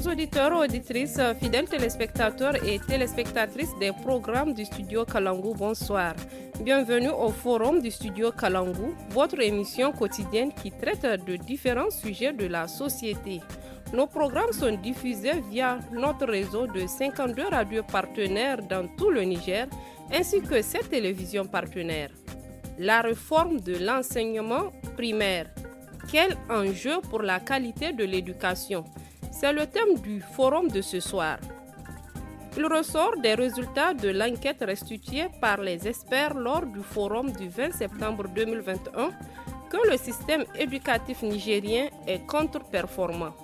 Chers auditeurs, auditrices, fidèles téléspectateurs et téléspectatrices des programmes du Studio Kalangu, bonsoir. Bienvenue au Forum du Studio Kalangu, votre émission quotidienne qui traite de différents sujets de la société. Nos programmes sont diffusés via notre réseau de 52 radios partenaires dans tout le Niger, ainsi que 7 télévisions partenaires. La réforme de l'enseignement primaire. Quel enjeu pour la qualité de l'éducation? C'est le thème du forum de ce soir. Il ressort des résultats de l'enquête restituée par les experts lors du forum du 20 septembre 2021 que le système éducatif nigérien est contre-performant.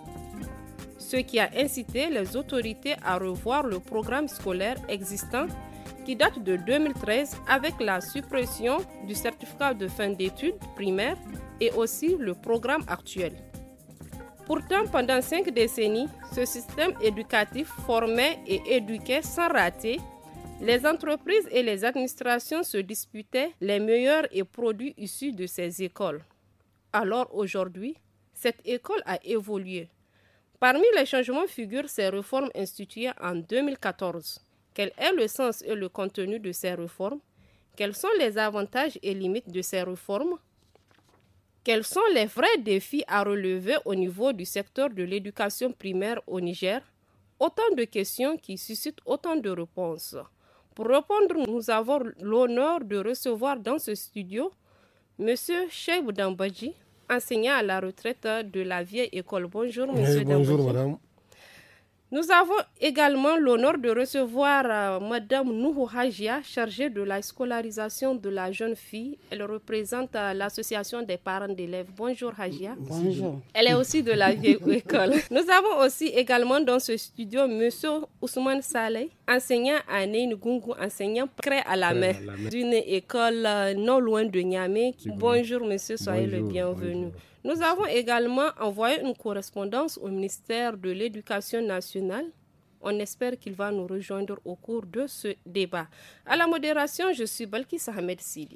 Ce qui a incité les autorités à revoir le programme scolaire existant qui date de 2013 avec la suppression du certificat de fin d'études primaires et aussi le programme actuel. Pourtant, pendant 5 décennies, ce système éducatif formait et éduquait sans rater. Les entreprises et les administrations se disputaient les meilleurs et produits issus de ces écoles. Alors aujourd'hui, cette école a évolué. Parmi les changements figurent ces réformes instituées en 2014. Quel est le sens et le contenu de ces réformes? Quels sont les avantages et limites de ces réformes? Quels sont les vrais défis à relever au niveau du secteur de l'éducation primaire au Niger? Autant de questions qui suscitent autant de réponses. Pour répondre, nous avons l'honneur de recevoir dans ce studio M. Cheibou Dambadji, enseignant à la retraite de la vieille école. Bonjour, M. Dambadji. Bonjour, madame. Nous avons également l'honneur de recevoir Madame Nuhu Hajia, chargée de la scolarisation de la jeune fille. Elle représente l'association des parents d'élèves. Bonjour Hajia. Bonjour. Elle est aussi de la vieille école. Nous avons aussi également dans ce studio Monsieur Ousmane Saleh, enseignant à Neynugungu, enseignant prêt à la main d'une école non loin de Niamey. Bonjour Monsieur, soyez le bienvenu. Bonjour. Nous avons également envoyé une correspondance au ministère de l'Éducation nationale. On espère qu'il va nous rejoindre au cours de ce débat. À la modération, je suis Balkis Ahmed Sidi.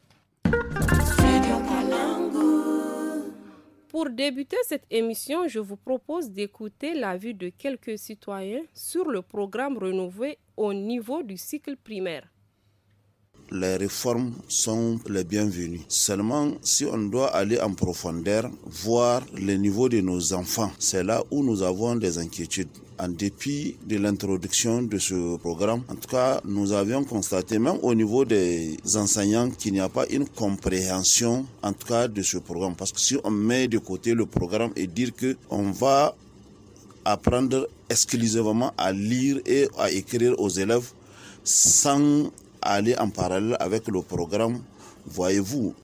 Pour débuter cette émission, je vous propose d'écouter l'avis de quelques citoyens sur le programme rénové au niveau du cycle primaire. Les réformes sont les bienvenues. Seulement, si on doit aller en profondeur, voir le niveau de nos enfants, c'est là où nous avons des inquiétudes. En dépit de l'introduction de ce programme, en tout cas, nous avions constaté, même au niveau des enseignants, qu'il n'y a pas une compréhension, en tout cas, de ce programme. Parce que si on met de côté le programme et dire qu'on va apprendre exclusivement à lire et à écrire aux élèves sans aller en parallèle avec le programme, voyez-vous.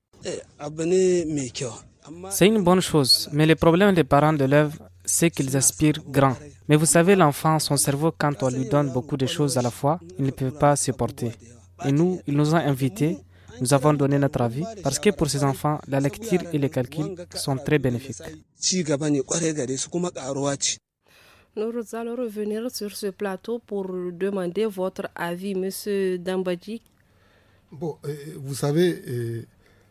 C'est une bonne chose, mais le problème des parents d'élèves, c'est qu'ils aspirent grand. Mais vous savez, l'enfant, son cerveau, quand on lui donne beaucoup de choses à la fois, il ne peut pas supporter. Et nous, ils nous ont invités, nous avons donné notre avis, parce que pour ces enfants, la lecture et les calculs sont très bénéfiques. Nous allons revenir sur ce plateau pour demander votre avis, M. Dambadji. Bon, vous savez,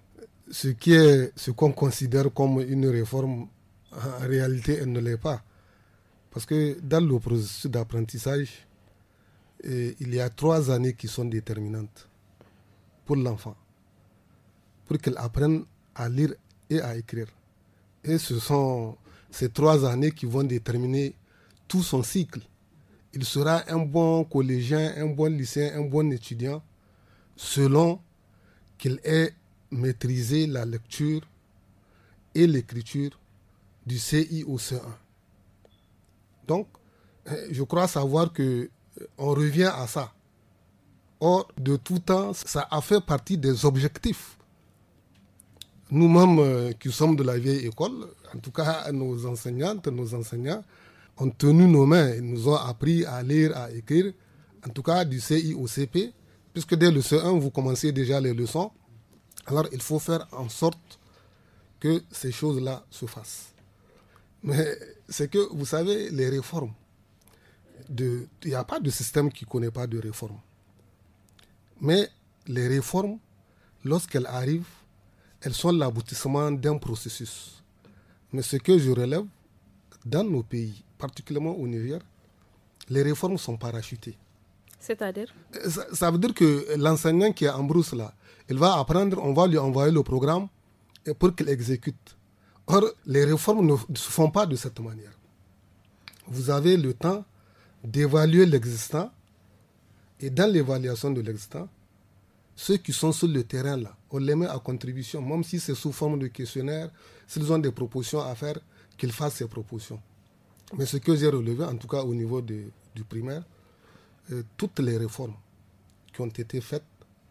ce qu'on considère comme une réforme, en réalité, elle ne l'est pas. Parce que dans le processus d'apprentissage, il y a 3 années qui sont déterminantes pour l'enfant, pour qu'il apprenne à lire et à écrire. Et ce sont ces 3 années qui vont déterminer tout son cycle. Il sera un bon collégien, un bon lycéen, un bon étudiant, selon qu'il ait maîtrisé la lecture et l'écriture du CI au C1. Donc, je crois savoir qu'on revient à ça. Or, de tout temps, ça a fait partie des objectifs. Nous-mêmes qui sommes de la vieille école, en tout cas nos enseignantes, nos enseignants, ont tenu nos mains, ils nous ont appris à lire, à écrire, en tout cas du CI au CP, puisque dès le C1, vous commencez déjà les leçons. Alors, il faut faire en sorte que ces choses-là se fassent. Mais c'est que, vous savez, les réformes, il n'y a pas de système qui ne connaît pas de réforme. Mais les réformes, lorsqu'elles arrivent, elles sont l'aboutissement d'un processus. Mais ce que je relève, dans nos pays, particulièrement au Niger, les réformes sont parachutées. C'est-à-dire ça veut dire que l'enseignant qui est en brousse là, il va apprendre, on va lui envoyer le programme pour qu'il exécute. Or, les réformes ne se font pas de cette manière. Vous avez le temps d'évaluer l'existant et dans l'évaluation de l'existant, ceux qui sont sur le terrain là, on les met à contribution, même si c'est sous forme de questionnaire, s'ils ont des propositions à faire, qu'ils fassent ces propositions. Mais ce que j'ai relevé, en tout cas au niveau du primaire, toutes les réformes qui ont été faites,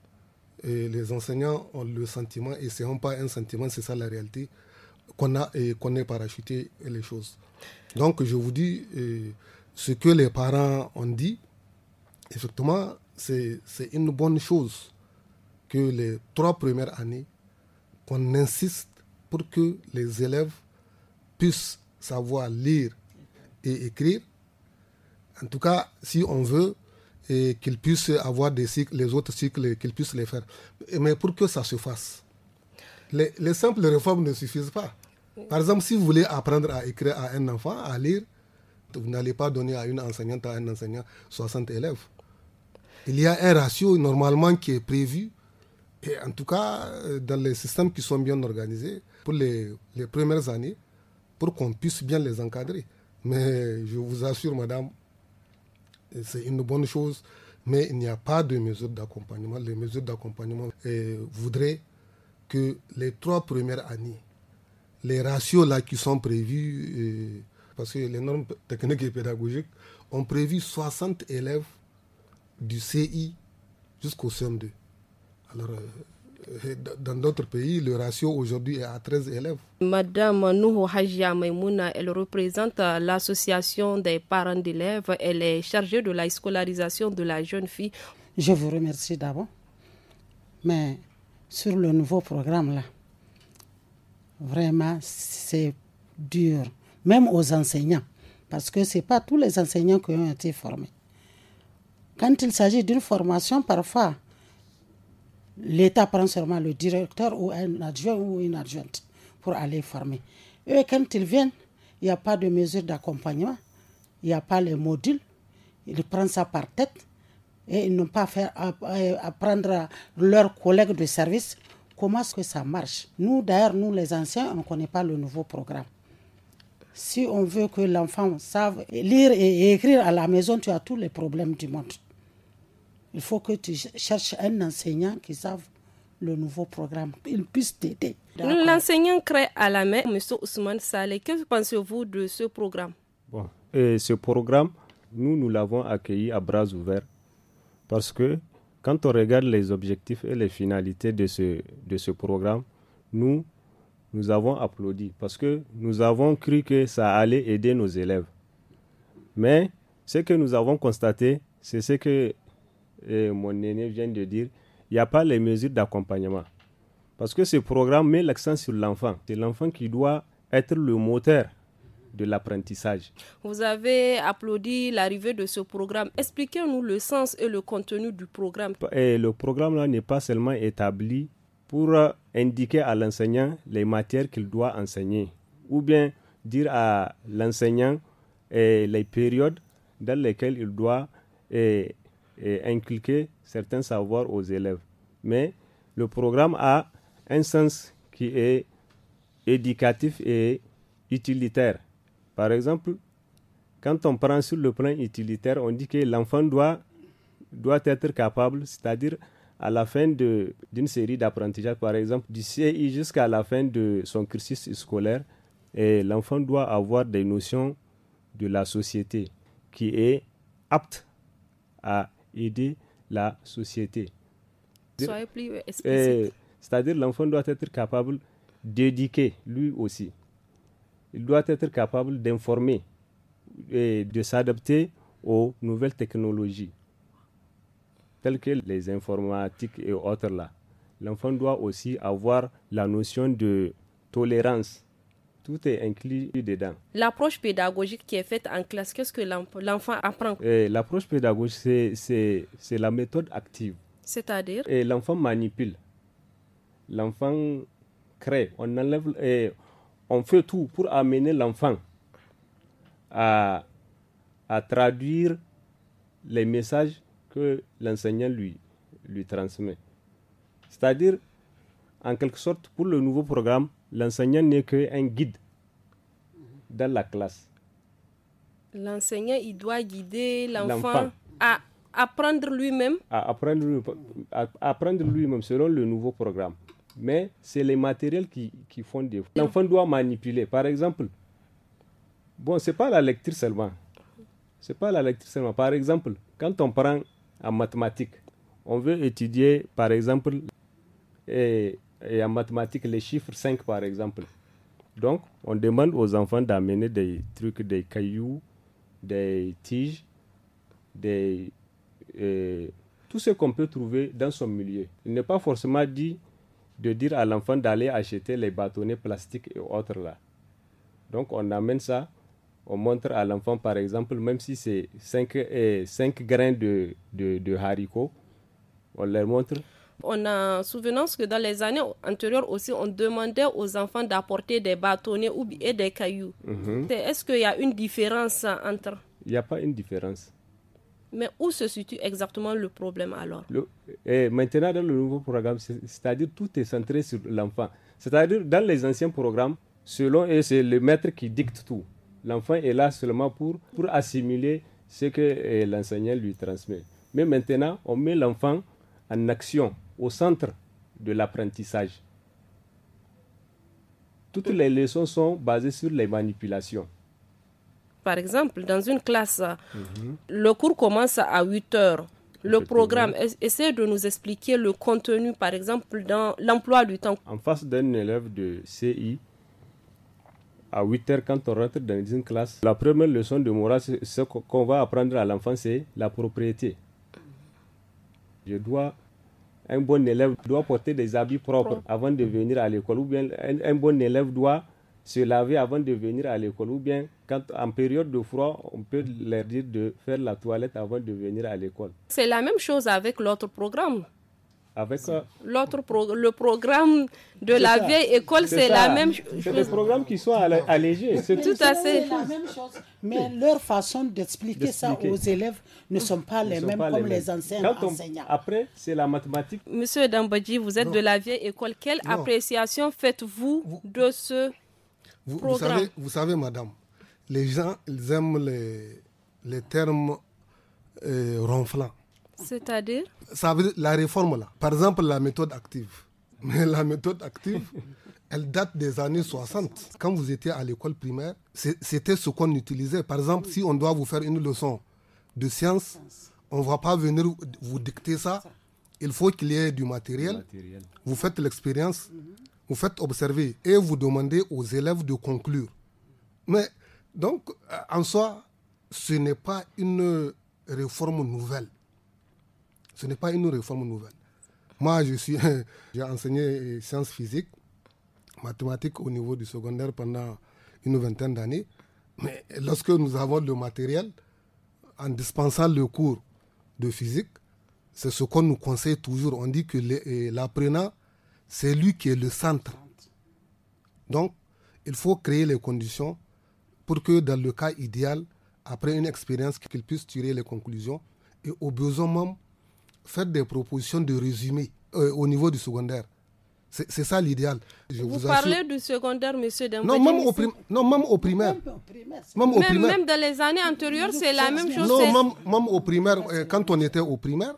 les enseignants ont le sentiment, et ce n'est pas un sentiment, c'est ça la réalité, qu'on ait parachuté les choses. Donc je vous dis, ce que les parents ont dit, effectivement, c'est une bonne chose que les 3 premières années, qu'on insiste pour que les élèves puissent savoir lire et écrire. En tout cas, si on veut, et qu'ils puissent avoir des cycles, les autres cycles, qu'ils puissent les faire. Mais pour que ça se fasse, les simples réformes ne suffisent pas. Par exemple, si vous voulez apprendre à écrire à un enfant, à lire, vous n'allez pas donner à une enseignante, à un enseignant 60 élèves. Il y a un ratio normalement qui est prévu. Et en tout cas, dans les systèmes qui sont bien organisés, pour les premières années, pour qu'on puisse bien les encadrer. Mais je vous assure, madame, c'est une bonne chose, mais il n'y a pas de mesures d'accompagnement. Les mesures d'accompagnement voudraient que les 3 premières années, les ratios là qui sont prévus, parce que les normes techniques et pédagogiques ont prévu 60 élèves du CI jusqu'au CM2. Alors, dans d'autres pays, le ratio aujourd'hui est à 13 élèves. Madame Nouhou Hajia Maimouna, elle représente l'association des parents d'élèves. Elle est chargée de la scolarisation de la jeune fille. Je vous remercie d'abord. Mais sur le nouveau programme là, vraiment c'est dur, même aux enseignants, parce que ce n'est pas tous les enseignants qui ont été formés. Quand il s'agit d'une formation, parfois, l'État prend seulement le directeur ou un adjoint ou une adjointe pour aller former. Et quand ils viennent, il n'y a pas de mesure d'accompagnement, il n'y a pas les modules, ils prennent ça par tête et ils n'ont pas fait apprendre à leurs collègues de service comment est-ce que ça marche. Nous, d'ailleurs, nous les anciens, on ne connaît pas le nouveau programme. Si on veut que l'enfant sache lire et écrire à la maison, tu as tous les problèmes du monde. Il faut que tu cherches un enseignant qui sache le nouveau programme, qu'il puisse t'aider. L'enseignant crée à la main, M. Ousmane Saleh, que pensez-vous de ce programme? Bon, et ce programme, nous l'avons accueilli à bras ouverts parce que quand on regarde les objectifs et les finalités de ce programme, nous avons applaudi parce que nous avons cru que ça allait aider nos élèves. Mais ce que nous avons constaté, c'est ce que mon aîné vient de dire, il n'y a pas les mesures d'accompagnement. Parce que ce programme met l'accent sur l'enfant. C'est l'enfant qui doit être le moteur de l'apprentissage. Vous avez applaudi l'arrivée de ce programme. Expliquez-nous le sens et le contenu du programme. Et le programme-là n'est pas seulement établi pour indiquer à l'enseignant les matières qu'il doit enseigner, ou bien dire à l'enseignant les périodes dans lesquelles il doit inculquer certains savoirs aux élèves. Mais le programme a un sens qui est éducatif et utilitaire. Par exemple, quand on prend sur le plan utilitaire, on dit que l'enfant doit être capable, c'est-à-dire à la fin d'une série d'apprentissages, par exemple du CI jusqu'à la fin de son cursus scolaire, et l'enfant doit avoir des notions de la société qui est apte à aider la société. Soyez plus explicite. C'est-à-dire l'enfant doit être capable d'éduquer lui aussi. Il doit être capable d'informer et de s'adapter aux nouvelles technologies, telles que les informatiques et autres là. L'enfant doit aussi avoir la notion de tolérance. Tout est inclus dedans. L'approche pédagogique qui est faite en classe, qu'est-ce que l'enfant apprend? L'approche pédagogique, c'est la méthode active. C'est-à-dire? L'enfant manipule. L'enfant crée. On fait tout pour amener l'enfant à à traduire les messages que l'enseignant lui transmet. C'est-à-dire, en quelque sorte, pour le nouveau programme, l'enseignant n'est qu'un guide dans la classe. L'enseignant, il doit guider l'enfant à apprendre lui-même. À apprendre lui-même selon le nouveau programme. Mais c'est les matériels qui font défaut. L'enfant doit manipuler. Par exemple, c'est pas la lecture seulement. Par exemple, quand on prend en mathématiques, on veut étudier, par exemple, et en mathématiques, les chiffres 5, par exemple. Donc, on demande aux enfants d'amener des trucs, des cailloux, des tiges, tout ce qu'on peut trouver dans son milieu. Il n'est pas forcément dit de dire à l'enfant d'aller acheter les bâtonnets plastiques et autres là. Donc, on amène ça, on montre à l'enfant, par exemple, même si c'est 5 grains de haricots, on leur montre. On a souvenance que dans les années antérieures aussi, on demandait aux enfants d'apporter des bâtonnets et des cailloux. Est-ce qu'il y a une différence entre... Il n'y a pas une différence. Mais où se situe exactement le problème alors? Maintenant, dans le nouveau programme, c'est-à-dire tout est centré sur l'enfant. C'est-à-dire dans les anciens programmes, c'est le maître qui dicte tout. L'enfant est là seulement pour assimiler ce que l'enseignant lui transmet. Mais maintenant, on met l'enfant en action, au centre de l'apprentissage. Toutes les leçons sont basées sur les manipulations. Par exemple, dans une classe, le cours commence à 8 heures. Le programme, essaie de nous expliquer le contenu, par exemple, dans l'emploi du temps. En face d'un élève de CI, à 8 heures, quand on rentre dans une classe, la première leçon de morale, ce qu'on va apprendre à l'enfant, c'est la propriété. Un bon élève doit porter des habits propres avant de venir à l'école, ou bien un bon élève doit se laver avant de venir à l'école, ou bien quand en période de froid, on peut leur dire de faire la toilette avant de venir à l'école. C'est la même chose avec l'autre programme. Avec le programme de la vieille école, c'est la même chose. C'est des programmes qui sont allégés. C'est tout à fait la même chose. Mais leur façon d'expliquer ça aux élèves ne sont pas les mêmes comme les anciens enseignants. Après, c'est la mathématique. Monsieur Dambadji, vous êtes de la vieille école. Quelle appréciation faites-vous de ce programme? Vous savez, madame, les gens ils aiment les termes ronflants. C'est-à-dire? Ça veut dire la réforme là. Par exemple, la méthode active. Mais la méthode active, elle date des années 60. Quand vous étiez à l'école primaire, c'était ce qu'on utilisait. Par exemple, si on doit vous faire une leçon de sciences, on ne va pas venir vous dicter ça. Il faut qu'il y ait du matériel. Vous faites l'expérience, vous faites observer et vous demandez aux élèves de conclure. Mais donc, en soi, ce n'est pas une réforme nouvelle. Ce n'est pas une réforme nouvelle. Moi, j'ai enseigné sciences physiques, mathématiques au niveau du secondaire pendant une vingtaine d'années. Mais lorsque nous avons le matériel, en dispensant le cours de physique, c'est ce qu'on nous conseille toujours. On dit que l'apprenant, c'est lui qui est le centre. Donc, il faut créer les conditions pour que, dans le cas idéal, après une expérience, qu'il puisse tirer les conclusions et au besoin même, faire des propositions de résumé au niveau du secondaire. C'est ça l'idéal. Vous parlez du secondaire, monsieur Dambadji? Non, même au primaire. Même dans les années antérieures, c'est la même chose. Non, même au primaire, quand on était au primaire,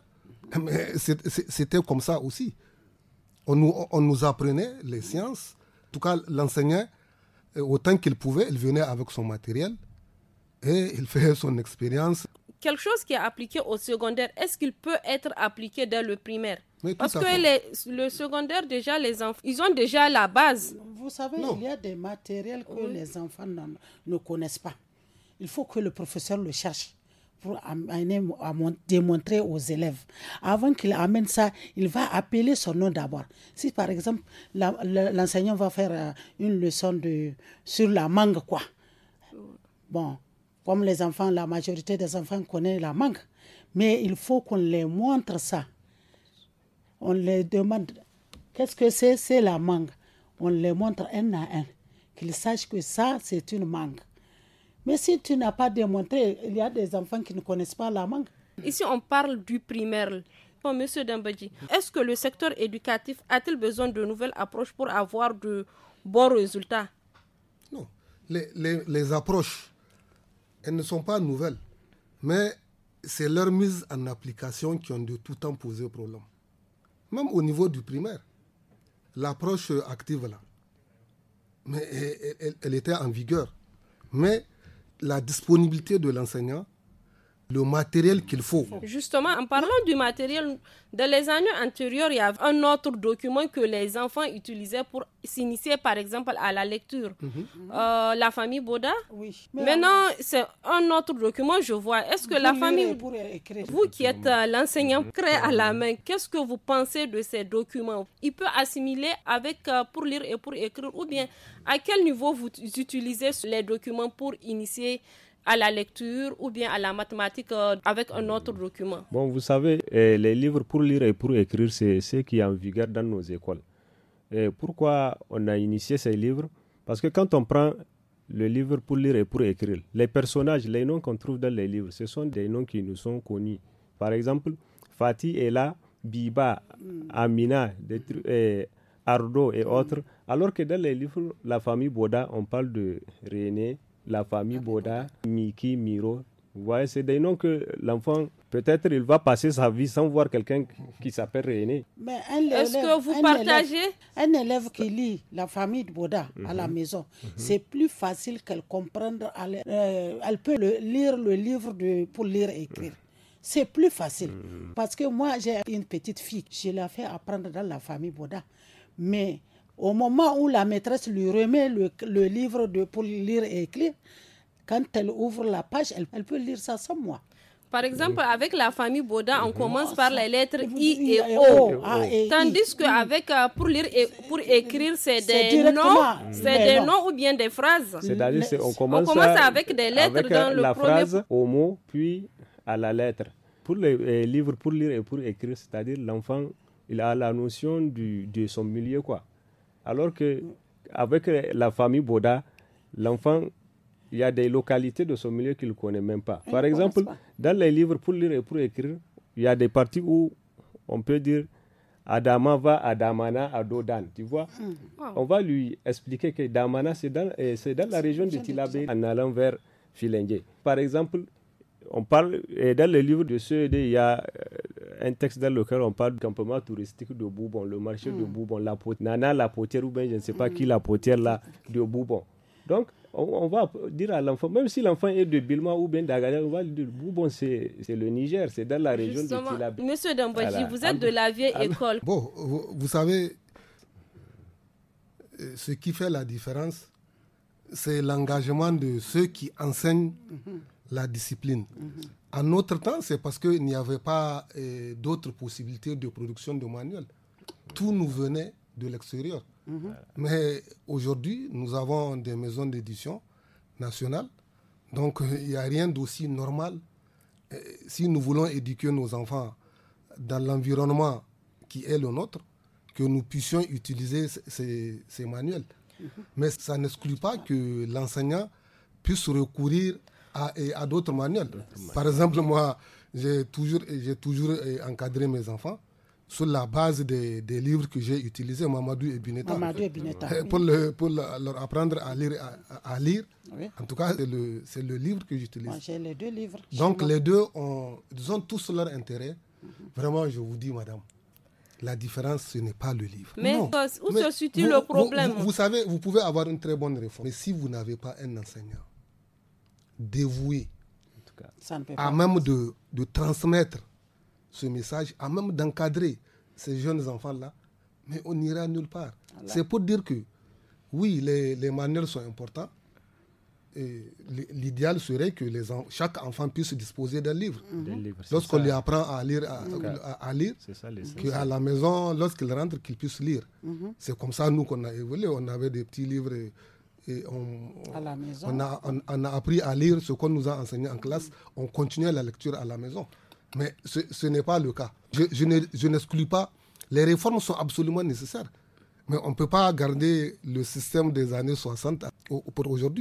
c'était comme ça aussi. On nous apprenait les sciences. En tout cas, l'enseignant, autant qu'il pouvait, il venait avec son matériel et il faisait son expérience. Quelque chose qui est appliqué au secondaire, est-ce qu'il peut être appliqué dans le primaire? Parce que le secondaire, déjà, les enfants, ils ont déjà la base. Vous savez, il y a des matériels que les enfants ne connaissent pas. Il faut que le professeur le cherche pour démontrer aux élèves. Avant qu'il amène ça, il va appeler son nom d'abord. Si, par exemple, l'enseignant va faire une leçon sur la mangue, quoi. Bon, comme les enfants, la majorité des enfants connaissent la mangue. Mais il faut qu'on les montre ça. On les demande, qu'est-ce que c'est la mangue? On les montre un à un, qu'ils sachent que ça, c'est une mangue. Mais si tu n'as pas démontré, il y a des enfants qui ne connaissent pas la langue. Ici, on parle du primaire. Bon, Monsieur Dambadji, est-ce que le secteur éducatif a-t-il besoin de nouvelles approches pour avoir de bons résultats? Non. Les approches, elles ne sont pas nouvelles, mais c'est leur mise en application qui ont de tout temps posé problème. Même au niveau du primaire, l'approche active là, mais elle était en vigueur. Mais la disponibilité de l'enseignant, le matériel qu'il faut. Justement, en parlant du matériel, dans les années antérieures, il y avait un autre document que les enfants utilisaient pour s'initier, par exemple, à la lecture. La famille Boda. Oui. Maintenant, c'est un autre document, je vois. Est-ce que la famille, vous qui êtes l'enseignant prêt à la main, qu'est-ce que vous pensez de ces documents? Il peut assimiler avec pour lire et pour écrire, ou bien à quel niveau vous utilisez les documents pour initier à la lecture ou bien à la mathématique avec un autre document? Bon, vous savez, les livres pour lire et pour écrire, c'est ce qui est en vigueur dans nos écoles. Et pourquoi on a initié ces livres? Parce que quand on prend le livre pour lire et pour écrire, les personnages, les noms qu'on trouve dans les livres, ce sont des noms qui nous sont connus. Par exemple, Fatih est là, Biba, Amina, Ardo et autres. Alors que dans les livres, la famille Boda, on parle de René, la famille Boda, Miki, Miro. Vous voyez, c'est des noms que l'enfant, peut-être il va passer sa vie sans voir quelqu'un qui s'appelle René. Mais est-ce que vous partagez? Un élève qui lit la famille Boda à la maison, c'est plus facile qu'elle comprenne. Elle peut lire le livre pour lire et écrire. C'est plus facile. Parce que moi, j'ai une petite fille, je l'ai fait apprendre dans la famille Boda. Mais au moment où la maîtresse lui remet le livre pour lire et écrire, quand elle ouvre la page, elle peut lire ça sans moi. Par exemple, avec la famille Boda, on commence par les lettres I et O. Tandis qu'avec pour lire et pour écrire, c'est des noms ou bien des phrases. C'est-à-dire on commence avec des lettres dans le la premier phrase au mot, puis à la lettre. Pour les livres pour lire et pour écrire, c'est-à-dire l'enfant, il a la notion de son milieu, quoi. Alors qu'avec la famille Boda, l'enfant, il y a des localités de son milieu qu'il ne connaît même pas. Par exemple, dans les livres pour lire et pour écrire, il y a des parties où on peut dire Adama va à Damana à Dodan. Tu vois, on va lui expliquer que Damana, c'est dans la région de Tilabé en allant vers Filengue. Par exemple, on parle, et dans le livre de CED, il y a un texte dans lequel on parle du campement touristique de Boubon, le marché de Boubon, Nana la potière ou bien je ne sais pas qui la potière là de Boubon. Donc, on va dire à l'enfant, même si l'enfant est de Bilma ou bien d'Agadez, on va lui dire Boubon, c'est le Niger, c'est dans la région de Tilabé. Monsieur Dambadji, vous êtes de la vieille école. Bon, vous savez, ce qui fait la différence, c'est l'engagement de ceux qui enseignent la discipline. En notre temps, c'est parce qu'il n'y avait pas d'autres possibilités de production de manuels. Tout nous venait de l'extérieur. Mais aujourd'hui, nous avons des maisons d'édition nationales. Donc, il n'y a rien d'aussi normal. Si nous voulons éduquer nos enfants dans l'environnement qui est le nôtre, que nous puissions utiliser ces manuels. Mais ça n'exclut pas que l'enseignant puisse recourir à d'autres manuels. Par exemple, moi, j'ai toujours encadré mes enfants sur la base des livres que j'ai utilisés, Mamadou et Bineta. Pour leur apprendre à lire. Oui. En tout cas, c'est le livre que j'utilise. Moi, j'ai les deux livres. Donc, les deux ont tous leur intérêt. Vraiment, je vous dis, madame, la différence, ce n'est pas le livre. Mais où se situe le problème? Vous savez, vous pouvez avoir une très bonne réforme, mais si vous n'avez pas un enseignant dévoué à même de transmettre ce message, à même d'encadrer ces jeunes enfants-là, mais on n'ira nulle part. Voilà. C'est pour dire que, oui, les manuels sont importants. L'idéal serait que chaque enfant puisse disposer d'un livre. Lorsqu'on lui apprend à lire, qu'à la maison, lorsqu'il rentre, qu'il puisse lire. C'est comme ça, nous, qu'on a évolué. On avait des petits livres et on a appris à lire ce qu'on nous a enseigné en classe. On continuait la lecture à la maison. Mais ce n'est pas le cas. Je n'exclus pas. Les réformes sont absolument nécessaires. Mais on ne peut pas garder le système des années 60 pour aujourd'hui.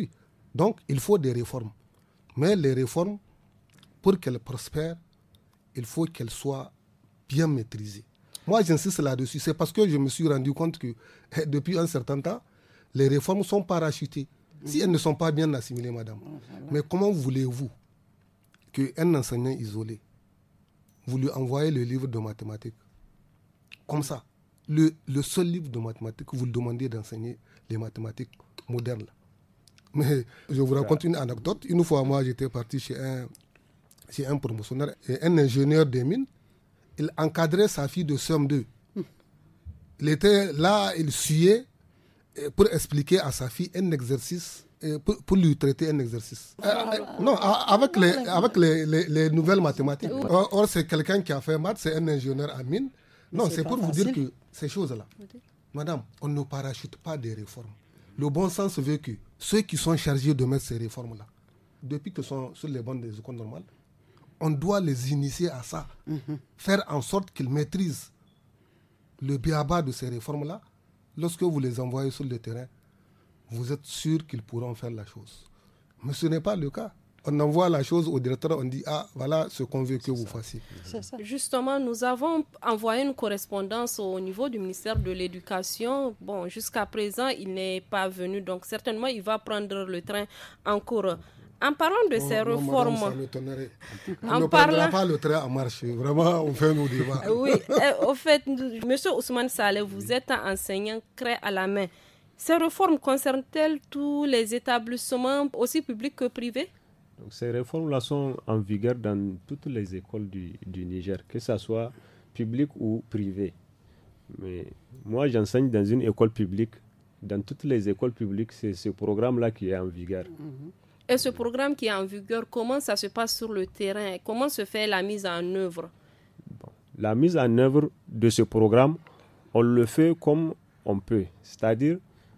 Donc, il faut des réformes. Mais les réformes, pour qu'elles prospèrent, il faut qu'elles soient bien maîtrisées. Moi, j'insiste là-dessus. C'est parce que je me suis rendu compte que depuis un certain temps, les réformes sont parachutées. Si elles ne sont pas bien assimilées, madame. Mais comment voulez-vous qu'un enseignant isolé, vous lui envoyez le livre de mathématiques comme ça, le seul livre de mathématiques, vous lui demandez d'enseigner les mathématiques modernes. Mais je vous raconte une anecdote. Une fois, moi, j'étais parti chez un promotionnaire et un ingénieur des mines. Il encadrait sa fille de CM2. Il était là, il suyait pour expliquer à sa fille un exercice, pour lui traiter un exercice. Non, avec les nouvelles mathématiques. Or, c'est quelqu'un qui a fait maths, c'est un ingénieur en mine. Non, c'est pour vous dire que ces choses-là, madame, on ne parachute pas des réformes. Le bon sens veut que ceux qui sont chargés de mettre ces réformes-là, depuis qu'ils sont sur les bancs des écoles normales, on doit les initier à ça. Faire en sorte qu'ils maîtrisent le b.a.-ba de ces réformes-là. Lorsque vous les envoyez sur le terrain, vous êtes sûr qu'ils pourront faire la chose. Mais ce n'est pas le cas. On envoie la chose au directeur, on dit « Ah, voilà ce qu'on veut que vous fassiez. » Justement, nous avons envoyé une correspondance au niveau du ministère de l'Éducation. Bon, jusqu'à présent, il n'est pas venu, donc certainement, il va prendre le train en cours. En parlant de ces réformes... Madame, ça m'étonnerait. On ne prendra pas le train en marche. Vraiment, on fait nos débats. Oui, au fait, M. Ousmane Saleh, vous êtes enseignant craie à la main. Ces réformes concernent-elles tous les établissements, aussi publics que privés? Donc, ces réformes-là sont en vigueur dans toutes les écoles du Niger, que ce soit public ou privé. Mais moi, j'enseigne dans une école publique. Dans toutes les écoles publiques, c'est ce programme-là qui est en vigueur. Et ce programme qui est en vigueur, comment ça se passe sur le terrain? Comment se fait la mise en œuvre? La mise en œuvre de ce programme, on le fait comme on peut. C'est-à-dire,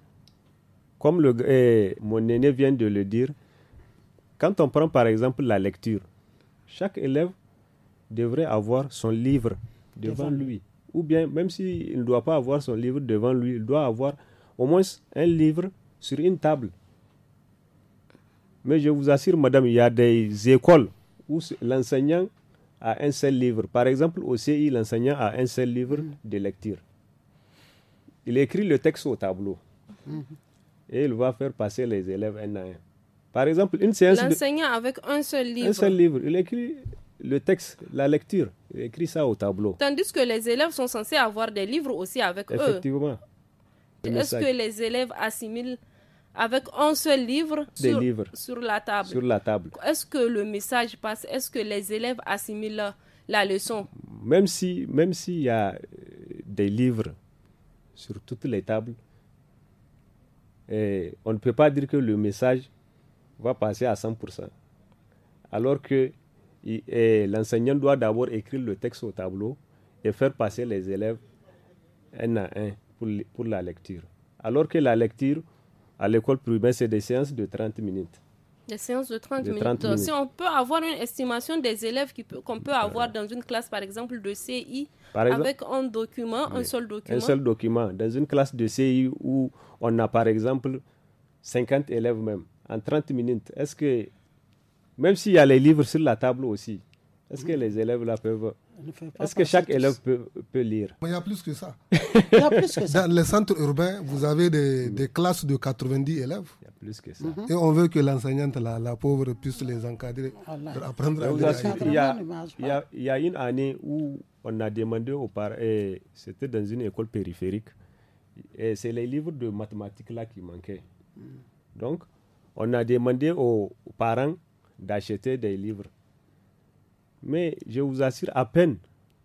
comme mon aîné vient de le dire, quand on prend par exemple la lecture, chaque élève devrait avoir son livre devant lui. Ou bien, même s'il ne doit pas avoir son livre devant lui, il doit avoir au moins un livre sur une table. Mais je vous assure, madame, il y a des écoles où l'enseignant a un seul livre. Par exemple, au CI, l'enseignant a un seul livre de lecture. Il écrit le texte au tableau. Et il va faire passer les élèves un à un. Par exemple, une séance... L'enseignant avec un seul livre. Un seul livre. Il écrit le texte, la lecture. Il écrit ça au tableau. Tandis que les élèves sont censés avoir des livres aussi avec eux. Effectivement. Est-ce que les élèves assimilent avec un seul livre sur la table? Sur la table. Est-ce que le message passe? Est-ce que les élèves assimilent la leçon? Même s'il y a des livres sur toutes les tables, on ne peut pas dire que le message va passer à 100%. Alors que l'enseignant doit d'abord écrire le texte au tableau et faire passer les élèves un à un pour la lecture. Alors que la lecture, à l'école primaire, c'est des séances de 30 minutes. Des séances de 30 minutes. Si on peut avoir une estimation des élèves qu'on peut avoir dans une classe, par exemple, de CI, avec un document, un seul document. Un seul document. Dans une classe de CI où on a, par exemple, 50 élèves même, en 30 minutes, est-ce que, même s'il y a les livres sur la table aussi, est-ce que les élèves là peuvent... Est-ce que chaque élève peut lire? Mais il y a plus que ça. Il y a plus que ça. Dans les centres urbains, vous avez des classes de 90 élèves. Il y a plus que ça. Et on veut que l'enseignante, la pauvre, puisse les encadrer, pour apprendre à lire. Il y a une année où on a demandé aux parents, c'était dans une école périphérique, et c'est les livres de mathématiques là qui manquaient. Donc, on a demandé aux parents d'acheter des livres. Mais je vous assure, à peine.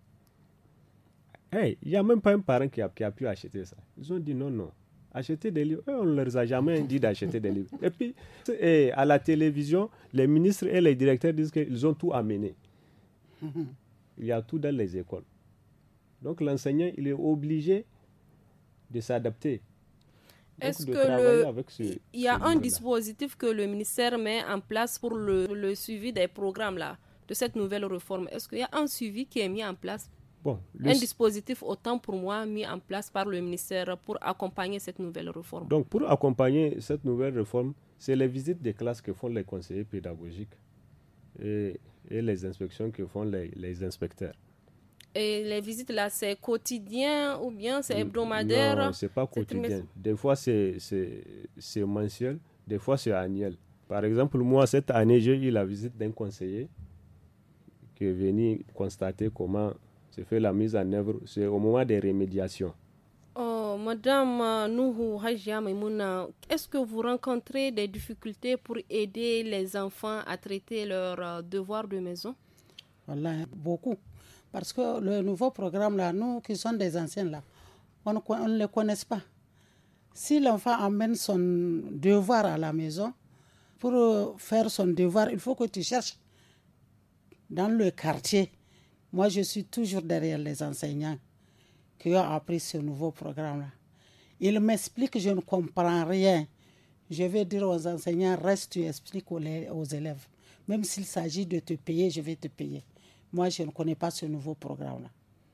Il n'y a même pas un parent qui a pu acheter ça. Ils ont dit non. Acheter des livres. On ne leur a jamais dit d'acheter des livres. Et puis, à la télévision, les ministres et les directeurs disent qu'ils ont tout amené. Il y a tout dans les écoles. Donc, l'enseignant, il est obligé de s'adapter. Est-ce qu'il y a un dispositif que le ministère met en place pour le suivi des programmes là, de cette nouvelle réforme? Est-ce qu'il y a un suivi qui est mis en place? Bon, un dispositif, autant pour moi, mis en place par le ministère pour accompagner cette nouvelle réforme. Donc, pour accompagner cette nouvelle réforme, c'est les visites des classes que font les conseillers pédagogiques et les inspections que font les inspecteurs. Et les visites là, c'est quotidien ou bien c'est hebdomadaire? Non, c'est pas quotidien. Des fois, c'est mensuel, des fois, c'est annuel. Par exemple, moi, cette année, j'ai eu la visite d'un conseiller qui est venu constater comment se fait la mise en œuvre. C'est au moment des remédiations. Oh, Madame Nuhu Hajia Maimouna, est-ce que vous rencontrez des difficultés pour aider les enfants à traiter leurs devoirs de maison? Voilà, beaucoup. Parce que le nouveau programme, là, nous qui sommes des anciens, là, on ne le connaît pas. Si l'enfant amène son devoir à la maison, pour faire son devoir, il faut que tu cherches dans le quartier. Moi, je suis toujours derrière les enseignants qui ont appris ce nouveau programme-là. Ils m'expliquent que je ne comprends rien. Je vais dire aux enseignants, reste, tu expliques aux élèves. Même s'il s'agit de te payer, je vais te payer. Moi, je ne connais pas ce nouveau programme-là.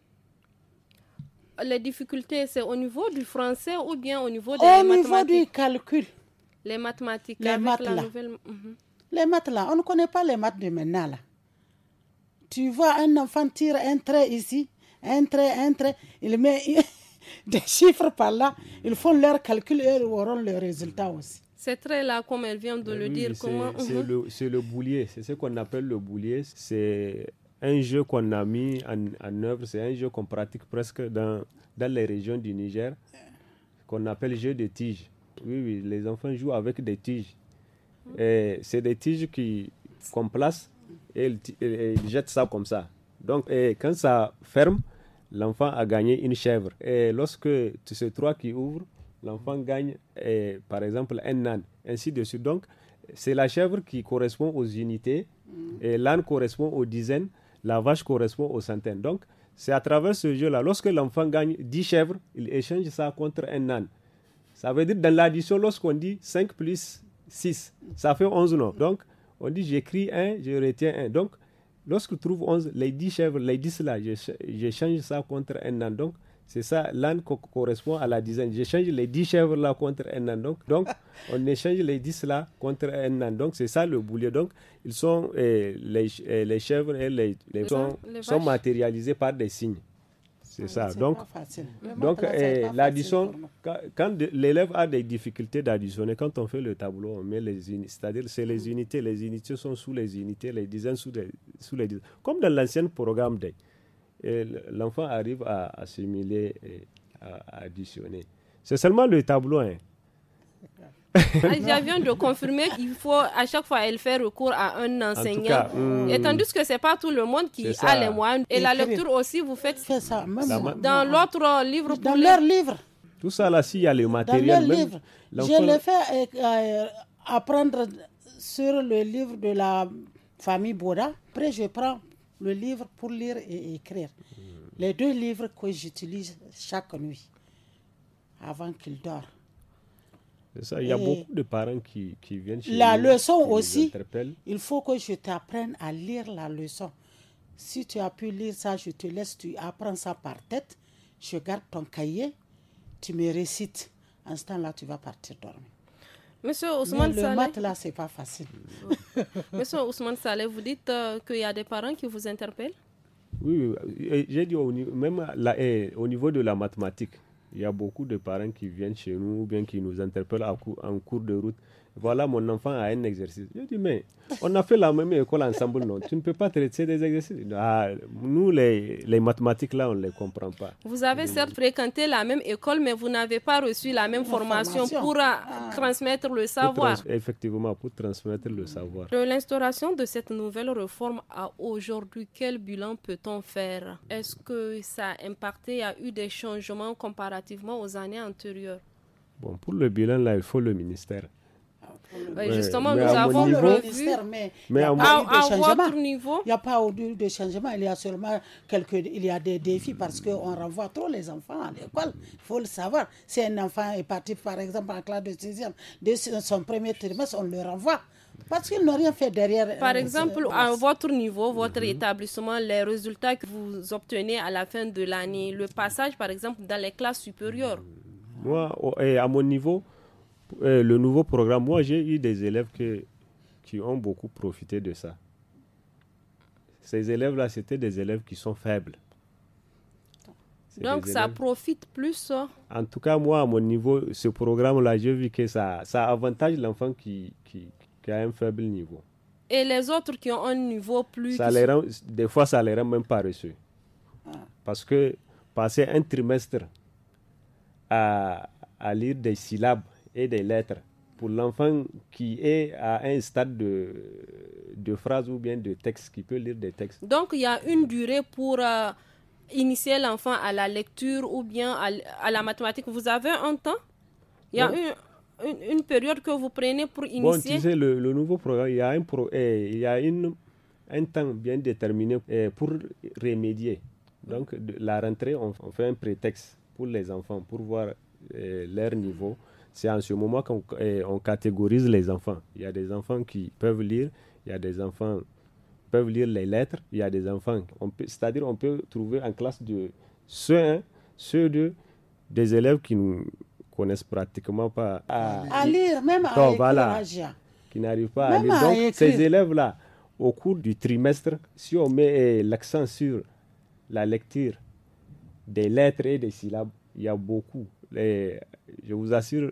Les difficultés, c'est au niveau du français ou bien au niveau des mathématiques? Au niveau du calcul. Les mathématiques, les maths là. Les maths là, on ne connaît pas les maths de maintenant là. Tu vois un enfant tire un trait ici, un trait, il met des chiffres par là, ils font leur calcul et ils auront le résultat aussi. Ces traits-là, comme elle vient de le dire, c'est le boulier, c'est ce qu'on appelle le boulier. C'est un jeu qu'on a mis en œuvre, c'est un jeu qu'on pratique presque dans les régions du Niger, qu'on appelle jeu de tiges. Oui, les enfants jouent avec des tiges. Et c'est des tiges qu'on place et ils jettent ça comme ça. Donc, quand ça ferme, l'enfant a gagné une chèvre. Et lorsque c'est trois qui ouvrent, l'enfant gagne, par exemple, un âne, ainsi de suite. Donc, c'est la chèvre qui correspond aux unités, et l'âne correspond aux dizaines, la vache correspond aux centaines. Donc, c'est à travers ce jeu-là, lorsque l'enfant gagne 10 chèvres, il échange ça contre un âne. Ça veut dire, dans l'addition, lorsqu'on dit 5 plus 6, ça fait 11 non. Donc, on dit, j'écris 1, je retiens 1. Donc, lorsque tu trouves 11, les 10 chèvres, les 10 là, j'échange ça contre un âne. Donc, c'est ça, l'âne correspond à la dizaine. J'échange les 10 chèvres là contre un âne. Donc on échange les 10 là contre un âne. Donc, c'est ça le boulier. Donc, ils sont, les chèvres et les sont matérialisés par des signes. C'est ça. Donc l'addition, quand l'élève a des difficultés d'additionner, quand on fait le tableau, on met les unités. C'est-à-dire, c'est les unités. Les unités sont sous les unités, les dizaines sous les dizaines. Comme dans l'ancien programme DEI. Et l'enfant arrive à assimiler et à additionner. C'est seulement le tableau. Je viens de confirmer qu'il faut à chaque fois elle fait recours à un enseignant. Et tandis que c'est pas tout le monde qui a les moyens. Et la lecture aussi, vous faites ça. Même dans l'autre livre. Dans leur livre. Tout ça là, s'il y a le matériel. Dans leur livre. Je le fais apprendre sur le livre de la famille Boda. Après, je prends le livre pour lire et écrire. Les 2 livres que j'utilise chaque nuit avant qu'il dort. C'est ça, il y a beaucoup de parents qui viennent chez la nous, leçon aussi, il faut que je t'apprenne à lire la leçon. Si tu as pu lire ça, je te laisse, tu apprends ça par tête, je garde ton cahier, tu me récites. En ce temps-là, tu vas partir dormir. Monsieur Ousmane Saleh, le maths là, c'est pas facile. Monsieur Ousmane Saleh, vous dites qu'il y a des parents qui vous interpellent? Oui, j'ai dit même là, au niveau de la mathématique, il y a beaucoup de parents qui viennent chez nous ou bien qui nous interpellent en cours de route. Voilà, mon enfant a un exercice. Je dis, mais on a fait la même école ensemble, non? Tu ne peux pas traiter des exercices. Nous, les mathématiques, là, on ne les comprend pas. Vous avez certes fréquenté la même école, mais vous n'avez pas reçu la même formation pour transmettre le savoir. Effectivement, pour transmettre le savoir. De l'instauration de cette nouvelle réforme à aujourd'hui, quel bilan peut-on faire? Est-ce que ça a impacté, il y a eu des changements comparativement aux années antérieures? Bon, pour le bilan, là, il faut le ministère. Justement, nous à avons mon niveau, revu. Mais à votre niveau, il n'y a pas eu de changement. Il y a seulement il y a des défis parce qu'on renvoie trop les enfants à l'école. Il faut le savoir. Si un enfant est parti, par exemple, en classe de 6e, dès son premier trimestre, on le renvoie. Parce qu'ils n'ont rien fait derrière. Par exemple, à votre niveau, votre établissement, les résultats que vous obtenez à la fin de l'année, le passage, par exemple, dans les classes supérieures. Moi, à mon niveau, le nouveau programme, moi, j'ai eu des élèves qui ont beaucoup profité de ça. Ces élèves-là, c'était des élèves qui sont faibles. Donc, ça profite plus. En tout cas, moi, à mon niveau, ce programme-là, j'ai vu que ça avantage l'enfant qui a un faible niveau. Et les autres qui ont un niveau plus... Des fois, ça les rend même paresseux. Parce que passer un trimestre à lire des syllabes et des lettres, pour l'enfant qui est à un stade de phrase ou bien de texte, qui peut lire des textes. Donc, il y a une durée pour initier l'enfant à la lecture ou bien à la mathématique. Vous avez un temps? Il y a une période que vous prenez pour initier? Bon, tu sais, le nouveau programme, il y a un temps bien déterminé pour remédier. Donc, la rentrée, on fait un prétexte pour les enfants, pour voir leur niveau. C'est en ce moment qu'on catégorise les enfants. Il y a des enfants qui peuvent lire, il y a des enfants qui peuvent lire les lettres, il y a des enfants, c'est-à-dire on peut trouver en classe de CE1, CE2, des élèves qui ne connaissent pratiquement pas à lire, même à écrire. Voilà, qui n'arrivent pas à lire. Donc ces élèves-là, au cours du trimestre, si on met l'accent sur la lecture des lettres et des syllabes, il y a beaucoup. Je vous assure,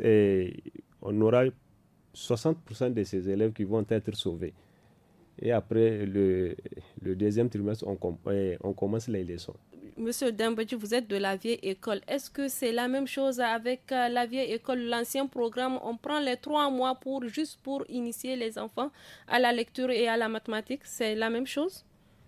on aura 60% de ces élèves qui vont être sauvés. Et après le deuxième trimestre, on commence les leçons. Monsieur Dambadji, vous êtes de la vieille école. Est-ce que c'est la même chose avec la vieille école, l'ancien programme? On prend les 3 mois juste pour initier les enfants à la lecture et à la mathématique. C'est la même chose?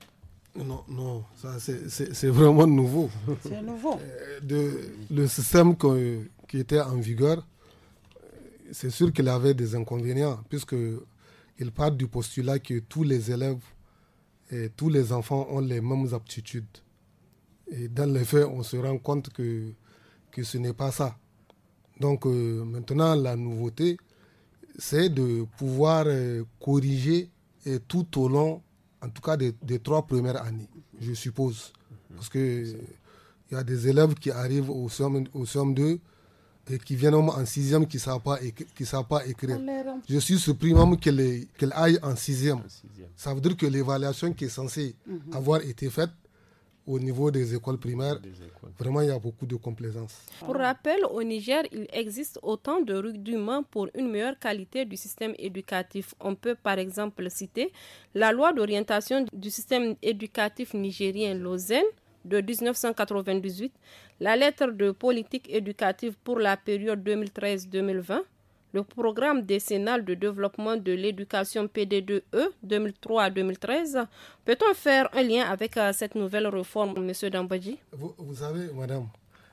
Non, ça c'est vraiment nouveau. C'est nouveau. Le système qui était en vigueur, c'est sûr qu'il avait des inconvénients, puisqu'il part du postulat que tous les élèves et tous les enfants ont les mêmes aptitudes. Et dans les faits, on se rend compte que ce n'est pas ça. Donc maintenant, la nouveauté, c'est de pouvoir corriger tout au long, en tout cas des 3 premières années, je suppose. Parce qu'il y a des élèves qui arrivent au CM2 et qui viennent en 6e qui ne savent pas écrire. Je suis surpris même qu'elle aille en 6e. Ça veut dire que l'évaluation qui est censée avoir été faite au niveau des écoles primaires, vraiment il y a beaucoup de complaisance. Pour rappel, au Niger, il existe autant de rudiments pour une meilleure qualité du système éducatif. On peut par exemple citer la loi d'orientation du système éducatif nigérien Lausanne de 1998, la lettre de politique éducative pour la période 2013-2020, le programme décennal de développement de l'éducation PD2E 2003-2013. Peut-on faire un lien avec cette nouvelle réforme, M. Dambadji? Vous savez, madame,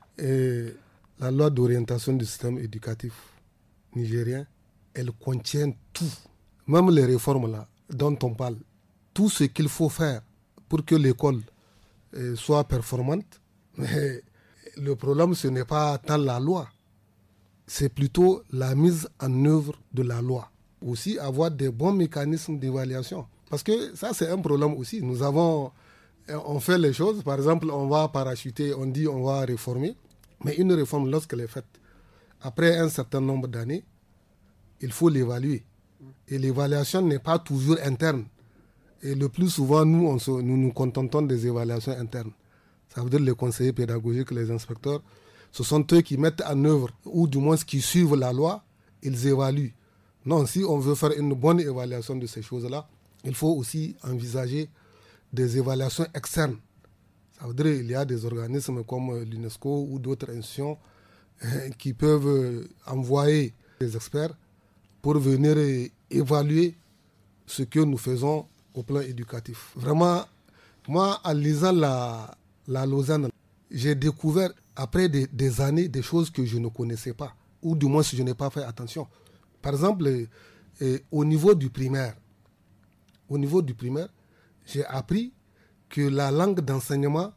la loi d'orientation du système éducatif nigérien, elle contient tout. Même les réformes là, dont on parle, tout ce qu'il faut faire pour que l'école soit performante. Mais le problème, ce n'est pas tant la loi. C'est plutôt la mise en œuvre de la loi. Aussi, avoir des bons mécanismes d'évaluation. Parce que ça, c'est un problème aussi. On fait les choses, par exemple, on va parachuter, on dit on va réformer. Mais une réforme, lorsqu'elle est faite, après un certain nombre d'années, il faut l'évaluer. Et l'évaluation n'est pas toujours interne. Et le plus souvent, nous nous contentons des évaluations internes. Ça veut dire les conseillers pédagogiques, les inspecteurs. Ce sont eux qui mettent en œuvre, ou du moins qui suivent la loi, ils évaluent. Non, si on veut faire une bonne évaluation de ces choses-là, il faut aussi envisager des évaluations externes. Ça veut dire qu'il y a des organismes comme l'UNESCO ou d'autres institutions qui peuvent envoyer des experts pour venir évaluer ce que nous faisons au plan éducatif. Vraiment, moi, en lisant la Lausanne, j'ai découvert après des années des choses que je ne connaissais pas, ou du moins si je n'ai pas fait attention. Par exemple, au niveau du primaire, j'ai appris que la langue d'enseignement,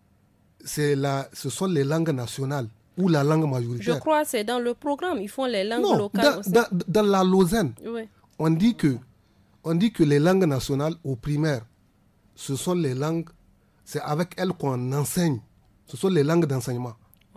ce sont les langues nationales ou la langue majoritaire. Je crois que c'est dans le programme, ils font les langues locales aussi. Dans la Lausanne, Oui. on dit que les langues nationales au primaire, ce sont les langues, c'est avec elles qu'on enseigne. Ce sont les langues d'enseignement.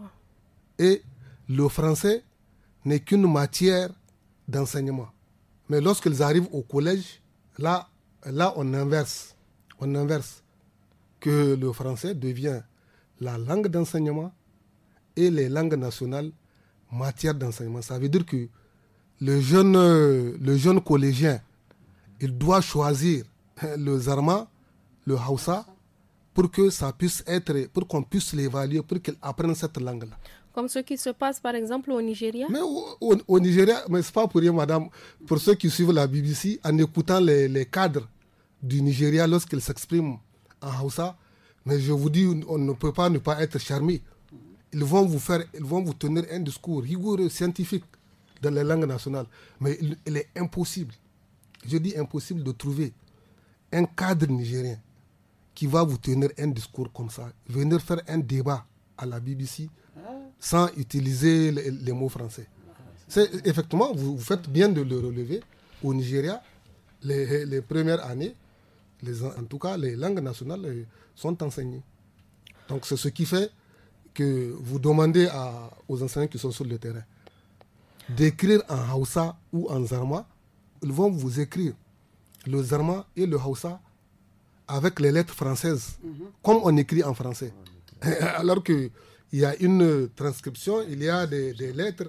Et le français n'est qu'une matière d'enseignement. Mais lorsqu'ils arrivent au collège, là on inverse. On inverse. Que le français devient la langue d'enseignement et les langues nationales matière d'enseignement. Ça veut dire que le jeune collégien, il doit choisir le Zarma, le Hausa, pour qu'on puisse l'évaluer, pour qu'il apprenne cette langue-là. Comme ce qui se passe par exemple au Nigeria. Mais au Nigeria, mais c'est pas pour rien, madame, pour ceux qui suivent la BBC, en écoutant les cadres du Nigeria lorsqu'ils s'expriment en Hausa, mais je vous dis, on ne peut pas ne pas être charmé. Ils vont vous tenir un discours rigoureux, scientifique, dans les langues nationales. Mais il est impossible, je dis impossible, de trouver un cadre nigérien qui va vous tenir un discours comme ça, venir faire un débat à la BBC sans utiliser les mots français. Effectivement, vous faites bien de le relever. Au Nigeria, les premières années, en tout cas, les langues nationales sont enseignées. Donc, c'est ce qui fait que vous demandez aux enseignants qui sont sur le terrain d'écrire en Hausa ou en Zarma. Ils vont vous écrire le Zarma et le Hausa avec les lettres françaises, comme on écrit en français. Alors qu'il y a une transcription, il y a des lettres.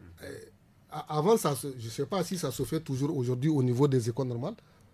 Avant, je ne sais pas si ça se fait toujours aujourd'hui au niveau des écoles normales.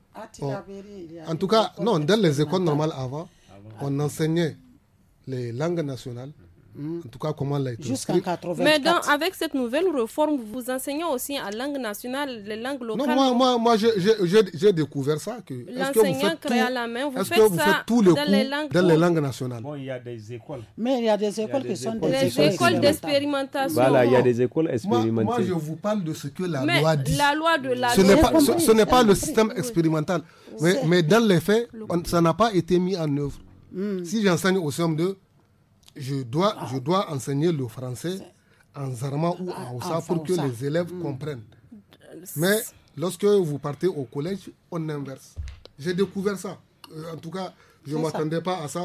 En tout cas, non, dans les écoles normales avant, on enseignait les langues nationales. En tout cas, comment l'a été jusqu'en 84. Mais avec cette nouvelle réforme, vous enseignez aussi en langue nationale, les langues locales. Non, moi j'ai découvert ça. L'enseignant crée à la main, vous faites ça dans les langues nationales. Bon, il y a des écoles. Mais il y a des écoles qui sont des écoles d'expérimentation. Voilà, il y a des écoles expérimentales. Moi, je vous parle de ce que la loi dit. La loi de la ce n'est pas le système expérimental. Mais dans les faits, ça n'a pas été mis en œuvre. Si j'enseigne au CM2, je dois enseigner le français en Zarma ou en Hausa pour que les élèves comprennent. Mais lorsque vous partez au collège, on inverse. J'ai découvert ça. En tout cas, je ne m'attendais pas à ça.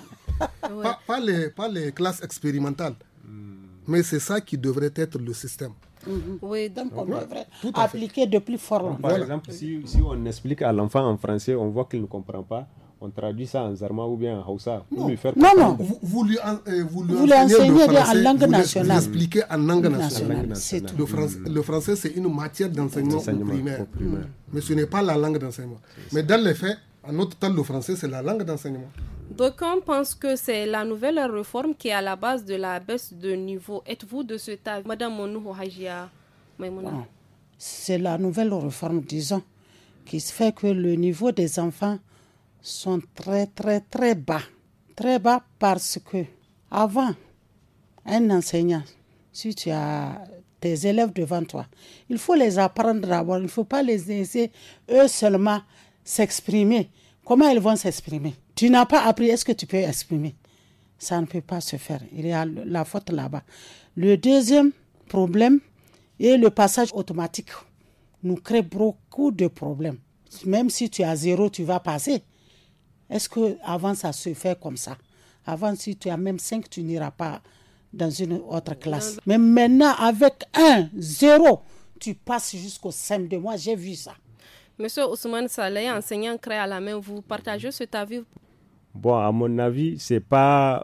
Mais pas les classes expérimentales. Mais c'est ça qui devrait être le système. Oui, donc on devrait appliquer de plus fort. Par exemple, si on explique à l'enfant en français, on voit qu'il ne comprend pas. On traduit ça en Zarma ou bien en Hausa. Non, vous lui enseignez en langue nationale. Vous expliquez en langue nationale. C'est tout. Le français, c'est une matière d'enseignement au primaire. Mais ce n'est pas la langue d'enseignement. Mais dans les faits, en notre temps, le français, c'est la langue d'enseignement. D'aucuns pensent que c'est la nouvelle réforme qui est à la base de la baisse de niveau. Êtes-vous de cet avis, Madame Monou Hajia Maïmouna? C'est la nouvelle réforme, disons, qui fait que le niveau des enfants sont très, très, très bas. Très bas parce que avant, un enseignant, si tu as tes élèves devant toi, il faut les apprendre d'abord. Il ne faut pas les laisser eux seulement s'exprimer. Comment ils vont s'exprimer? Tu n'as pas appris, est-ce que tu peux exprimer? Ça ne peut pas se faire. Il y a la faute là-bas. Le deuxième problème est le passage automatique. Nous crée beaucoup de problèmes. Même si tu as 0, tu vas passer. Est-ce qu'avant ça se fait comme ça? Avant, si tu as même 5, tu n'iras pas dans une autre classe. Mais maintenant, avec 1, 0, tu passes jusqu'au CM2. Moi, j'ai vu ça. Monsieur Ousmane Saleh, enseignant créé à la main, vous partagez cet avis? Bon, à mon avis, ce n'est pas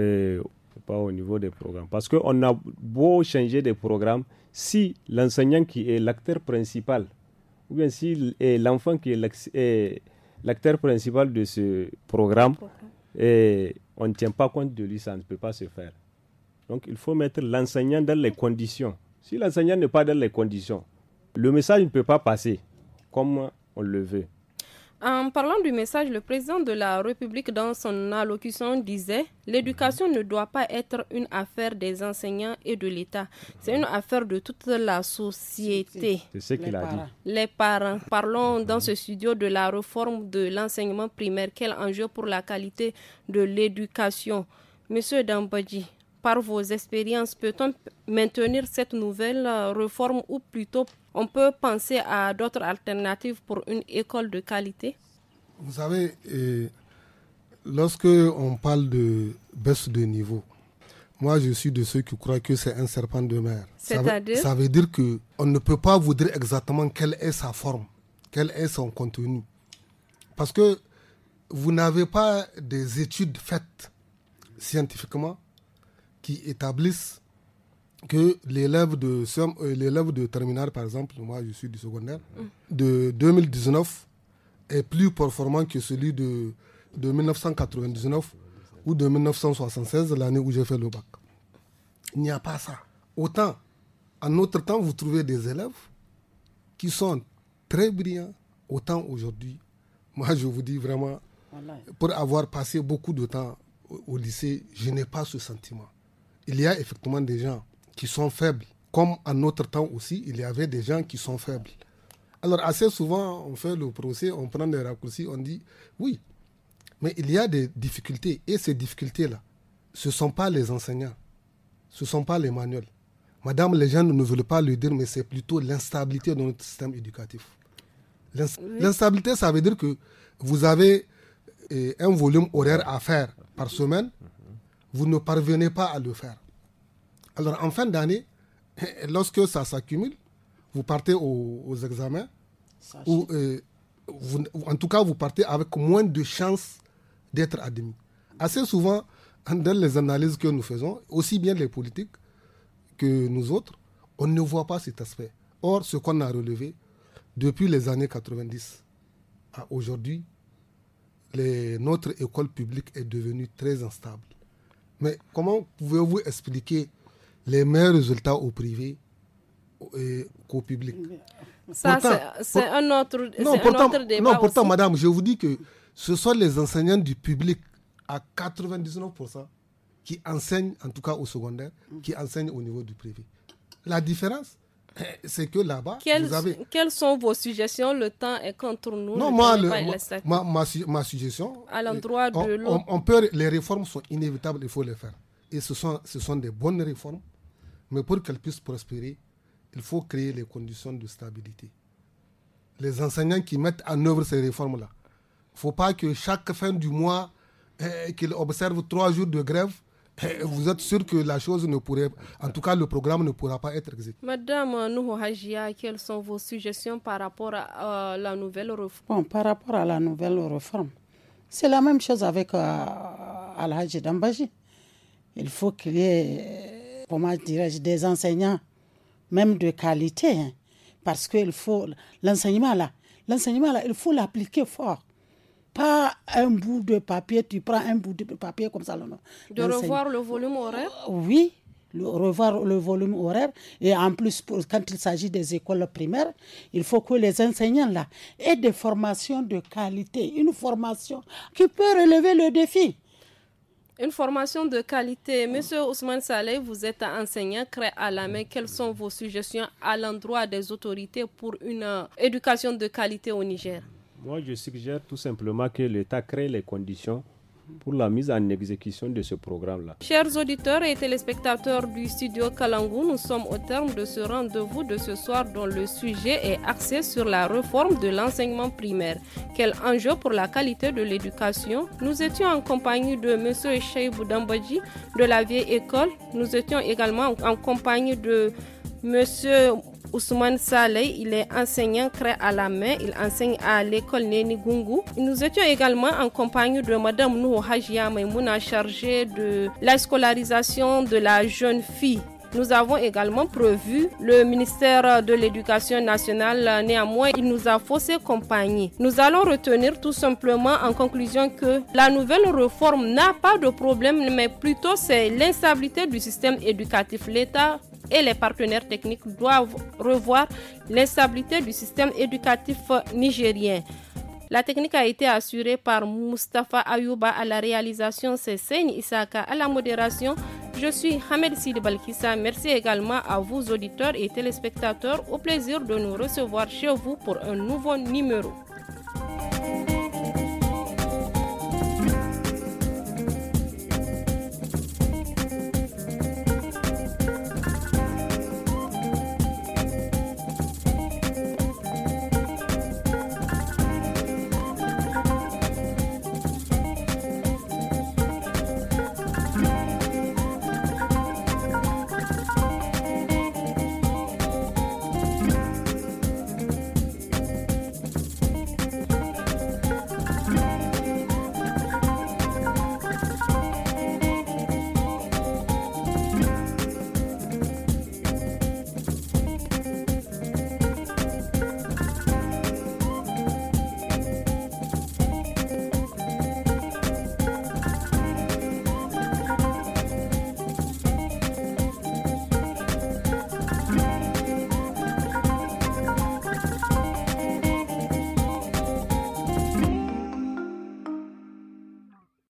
au niveau des programmes. Parce qu'on a beau changer des programmes, si l'enseignant qui est l'acteur principal, ou bien si l'enfant qui est l'acteur principal de ce programme, et on ne tient pas compte de lui, ça ne peut pas se faire. Donc, il faut mettre l'enseignant dans les conditions. Si l'enseignant n'est pas dans les conditions, le message ne peut pas passer comme on le veut. En parlant du message, le président de la République, dans son allocution, disait « L'éducation ne doit pas être une affaire des enseignants et de l'État. C'est une affaire de toute la société. » C'est ce qu'il a dit. Les parents. Parlons dans ce studio de la réforme de l'enseignement primaire. Quel enjeu pour la qualité de l'éducation? Monsieur Dambadji, par vos expériences, peut-on maintenir cette nouvelle réforme ou plutôt on peut penser à d'autres alternatives pour une école de qualité? Vous savez, lorsque on parle de baisse de niveau, moi je suis de ceux qui croient que c'est un serpent de mer. C'est-à-dire? Ça veut dire qu'on ne peut pas vous dire exactement quelle est sa forme, quel est son contenu. Parce que vous n'avez pas des études faites scientifiquement qui établissent que l'élève de terminale, par exemple, moi je suis du secondaire, de 2019 est plus performant que celui de 1999 ou de 1976, l'année où j'ai fait le bac. Il n'y a pas ça. Autant, en notre temps, vous trouvez des élèves qui sont très brillants, autant aujourd'hui. Moi, je vous dis vraiment, pour avoir passé beaucoup de temps au lycée, je n'ai pas ce sentiment. Il y a effectivement des gens qui sont faibles. Comme en notre temps aussi, il y avait des gens qui sont faibles. Alors assez souvent, on fait le procès, on prend des raccourcis, on dit oui, mais il y a des difficultés. Et ces difficultés-là, ce ne sont pas les enseignants, ce ne sont pas les manuels. Madame, les gens ne veulent pas le dire, mais c'est plutôt l'instabilité de notre système éducatif. L'instabilité, ça veut dire que vous avez un volume horaire à faire par semaine, vous ne parvenez pas à le faire. Alors, en fin d'année, lorsque ça s'accumule, vous partez aux examens, ou en tout cas, vous partez avec moins de chances d'être admis. Assez souvent, dans les analyses que nous faisons, aussi bien les politiques que nous autres, on ne voit pas cet aspect. Or, ce qu'on a relevé, depuis les années 90 à aujourd'hui, notre école publique est devenue très instable. Mais comment pouvez-vous expliquer les meilleurs résultats au privé qu'au public? Ça, c'est un autre débat. Non, pourtant, aussi. madame, je vous dis que ce sont les enseignants du public à 99% qui enseignent, en tout cas au secondaire, qui enseignent au niveau du privé. La différence, c'est que là-bas, vous avez... Quelles sont vos suggestions? Le temps est contre nous. Non, ma suggestion... À l'endroit de l'autre... Les réformes sont inévitables, il faut les faire. Et ce sont des bonnes réformes, mais pour qu'elles puissent prospérer, il faut créer les conditions de stabilité. Les enseignants qui mettent en œuvre ces réformes-là, il ne faut pas que chaque fin du mois, qu'ils observent 3 jours de grève, vous êtes sûr que la chose ne pourrait, en tout cas le programme ne pourra pas être exécuté. Madame Nouhou Hajia, quelles sont vos suggestions par rapport à la nouvelle réforme? Bon, par rapport à la nouvelle réforme, c'est la même chose avec Al-Haji Dambadji. Il faut qu'il y ait, comment dirais-je, des enseignants, même de qualité, hein, parce que l'enseignement là, il faut l'appliquer fort. Pas un bout de papier, tu prends un bout de papier comme ça. Non. De revoir le volume horaire? Oui, revoir le volume horaire. Et en plus, quand il s'agit des écoles primaires, il faut que les enseignants là aient des formations de qualité, une formation qui peut relever le défi. Une formation de qualité. Monsieur Ousmane Saleh, vous êtes enseignant, créé à la main. Quelles sont vos suggestions à l'endroit des autorités pour une éducation de qualité au Niger? Moi, je suggère tout simplement que l'État crée les conditions pour la mise en exécution de ce programme-là. Chers auditeurs et téléspectateurs du studio Kalangou, nous sommes au terme de ce rendez-vous de ce soir dont le sujet est axé sur la réforme de l'enseignement primaire. Quel enjeu pour la qualité de l'éducation? Nous étions en compagnie de M. Cheibou Dambadji de la vieille école. Nous étions également en compagnie de M. Ousmane Saleh, il est enseignant créé à la main, il enseigne à l'école Néni Gungu. Nous étions également en compagnie de Mme Nouhou Hajia Maïmouna, chargée de la scolarisation de la jeune fille. Nous avons également prévu le ministère de l'Éducation nationale. Néanmoins, il nous a faussé compagnie. Nous allons retenir tout simplement en conclusion que la nouvelle réforme n'a pas de problème, mais plutôt c'est l'instabilité du système éducatif. L'État et les partenaires techniques doivent revoir l'instabilité du système éducatif nigérien. La technique a été assurée par Mustafa Ayouba, à la réalisation, c'est Seyni Isaka à la modération. Je suis Hamed Sidi Balkissa. Merci également à vous auditeurs et téléspectateurs. Au plaisir de nous recevoir chez vous pour un nouveau numéro.